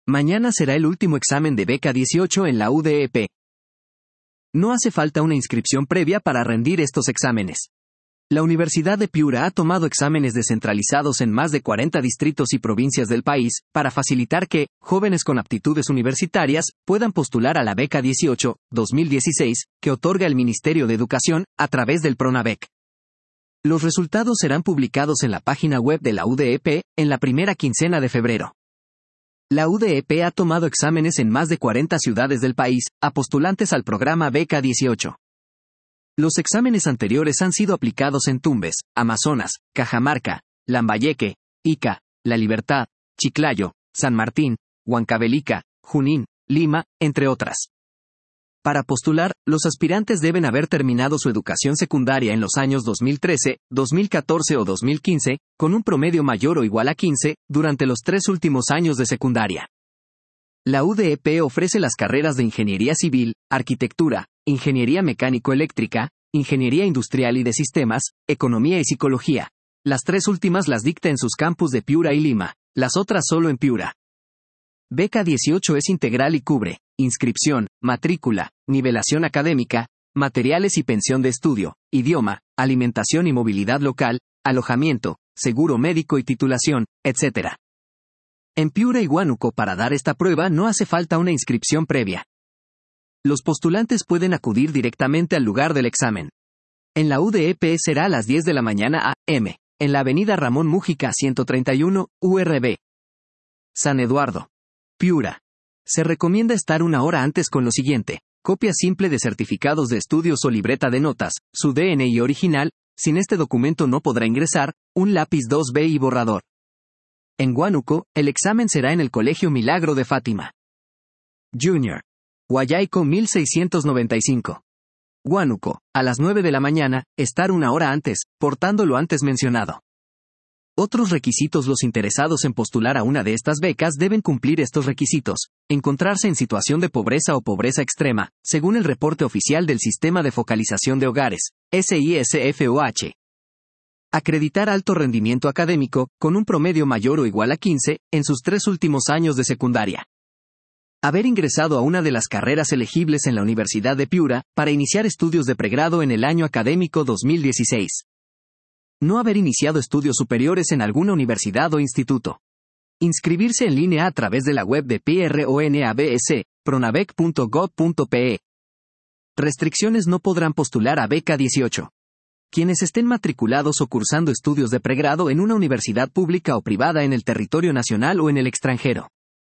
Mañana será el último examen de beca 18 en la UDEP. No hace falta una inscripción previa para rendir estos exámenes. La Universidad de Piura ha tomado exámenes descentralizados en más de 40 distritos y provincias del país, para facilitar que, jóvenes con aptitudes universitarias, puedan postular a la beca 18-2016, que otorga el Ministerio de Educación, a través del PRONAVEC. Los resultados serán publicados en la página web de la UDEP, en la primera quincena de febrero. La UDEP ha tomado exámenes en más de 40 ciudades del país, a postulantes al programa Beca 18. Los exámenes anteriores han sido aplicados en Tumbes, Amazonas, Cajamarca, Lambayeque, Ica, La Libertad, Chiclayo, San Martín, Huancavelica, Junín, Lima, entre otras. Para postular, los aspirantes deben haber terminado su educación secundaria en los años 2013, 2014 o 2015, con un promedio mayor o igual a 15, durante los 3 últimos años de secundaria. La UDEP ofrece las carreras de Ingeniería Civil, Arquitectura, Ingeniería Mecánico-Eléctrica, Ingeniería Industrial y de Sistemas, Economía y Psicología. Las 3 últimas las dicta en sus campus de Piura y Lima, las otras solo en Piura. Beca 18 es integral y cubre inscripción, matrícula, nivelación académica, materiales y pensión de estudio, idioma, alimentación y movilidad local, alojamiento, seguro médico y titulación, etc. En Piura y Huánuco, para dar esta prueba no hace falta una inscripción previa. Los postulantes pueden acudir directamente al lugar del examen. En la UDEP será a las 10 de la mañana a.m., en la avenida Ramón Mújica 131, URB. San Eduardo. Piura. Se recomienda estar 1 hora antes con lo siguiente: copia simple de certificados de estudios o libreta de notas, su DNI original, sin este documento no podrá ingresar, un lápiz 2B y borrador. En Huánuco, el examen será en el Colegio Milagro de Fátima. Junior. Huayaico 1695. Huánuco, a las 9 de la mañana, estar 1 hora antes, portando lo antes mencionado. Otros requisitos: los interesados en postular a una de estas becas deben cumplir estos requisitos: encontrarse en situación de pobreza o pobreza extrema, según el reporte oficial del Sistema de Focalización de Hogares, SISFOH. Acreditar alto rendimiento académico, con un promedio mayor o igual a 15, en sus 3 últimos años de secundaria. Haber ingresado a una de las carreras elegibles en la Universidad de Piura, para iniciar estudios de pregrado en el año académico 2016. No haber iniciado estudios superiores en alguna universidad o instituto. Inscribirse en línea a través de la web de PRONAVEC, pronavec.gov.pe. Restricciones: no podrán postular a beca 18. Quienes estén matriculados o cursando estudios de pregrado en una universidad pública o privada en el territorio nacional o en el extranjero.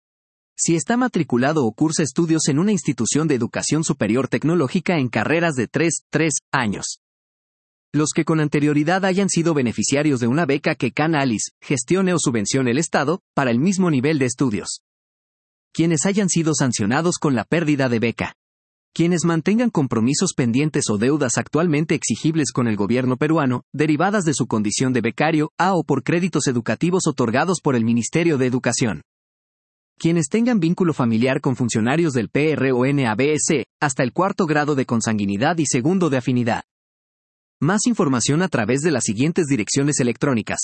Si está matriculado o cursa estudios en una institución de educación superior tecnológica en carreras de 3 años. Los que con anterioridad hayan sido beneficiarios de una beca que Canalis gestione o subvencione el Estado, para el mismo nivel de estudios. Quienes hayan sido sancionados con la pérdida de beca. Quienes mantengan compromisos pendientes o deudas actualmente exigibles con el gobierno peruano, derivadas de su condición de becario, o por créditos educativos otorgados por el Ministerio de Educación. Quienes tengan vínculo familiar con funcionarios del PRONAVEC, hasta el 4º grado de consanguinidad y 2º de afinidad. Más información a través de las siguientes direcciones electrónicas: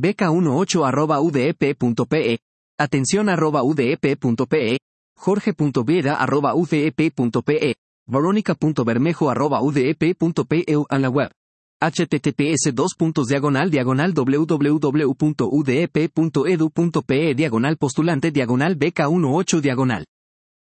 beca18@udep.pe, atención@udep.pe, jorge.viera@udep.pe, veronica.bermejo@udep.pe o en la web. https://www.udep.edu.pe/postulante/beca18.